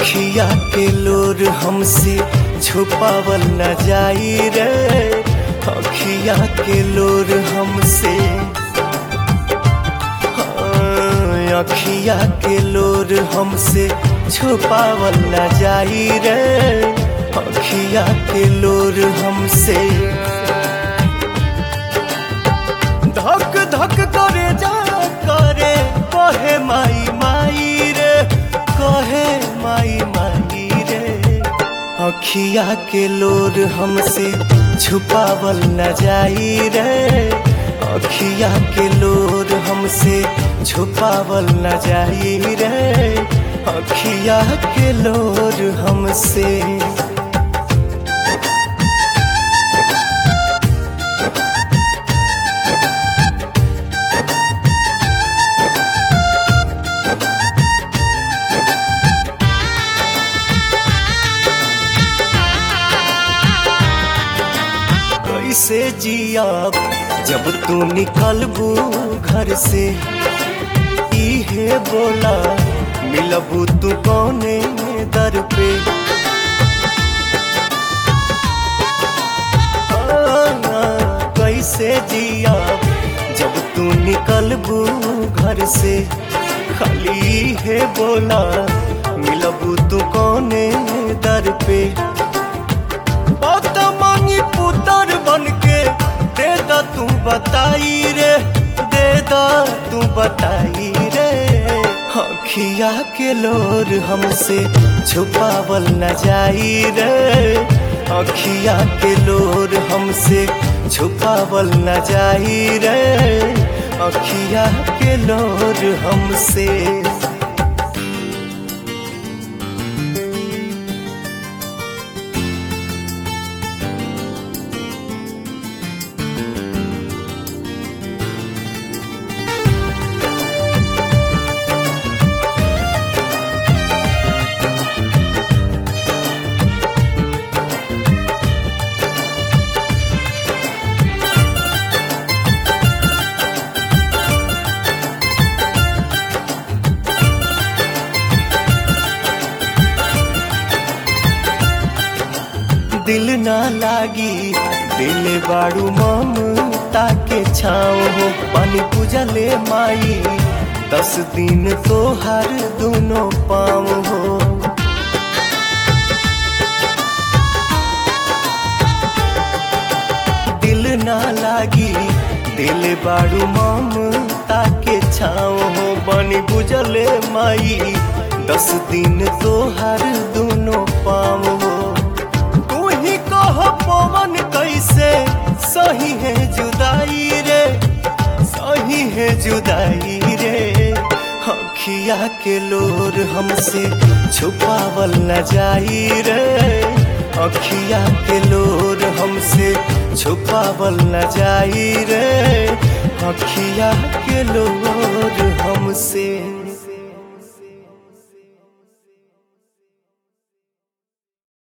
अखिया के लोर हमसे छुपावल न जाई रे। अखिया के लोर हमसे अखिया के लोर हमसे छुपावल न जाई रे। अखिया के लोर हमसे धक धक करे जा करे कहे माई माई रे, कहे माई माई रे। अखिया के लोर हमसे छुपावल न जाई रे। अखिया के लोर हमसे छुपावल न जाई रे। अखिया के लोर हमसे कैसे जियाब जब तू निकलबू घर से। इहे बोला मिलबू तू कौने दर पे। कैसे जियाब जब तू निकलबू घर से। खाली इहे बोला मिलबू तू कौने दर पे। मांगी पुतर बन के दे दा तू बताई रे, दे दा तू बताई रे। अखिया के लोर हमसे छुपावल न जाई रे। अखिया के लोर हमसे छुपावल न जाई रे। अखिया के लोर हमसे दिल ना लागी दिल बाड़ू ममता के छाँव हो। पानी पूजा ले माई 10 दिन तो हर दोनों पाँव हो। दिल ना लागी दिल बाड़ू ममता के छाँव हो। पानी पूजा ले माई 10 दिन तो हर दोनों पाँव हो। पवन कैसे सही है जुदाई रे, सही है जुदाई रे। अखिया के लोर हमसे छुपावल न जाई रे। अखिया के लोर हमसे छुपावल न जाई रे। अखिया के लोर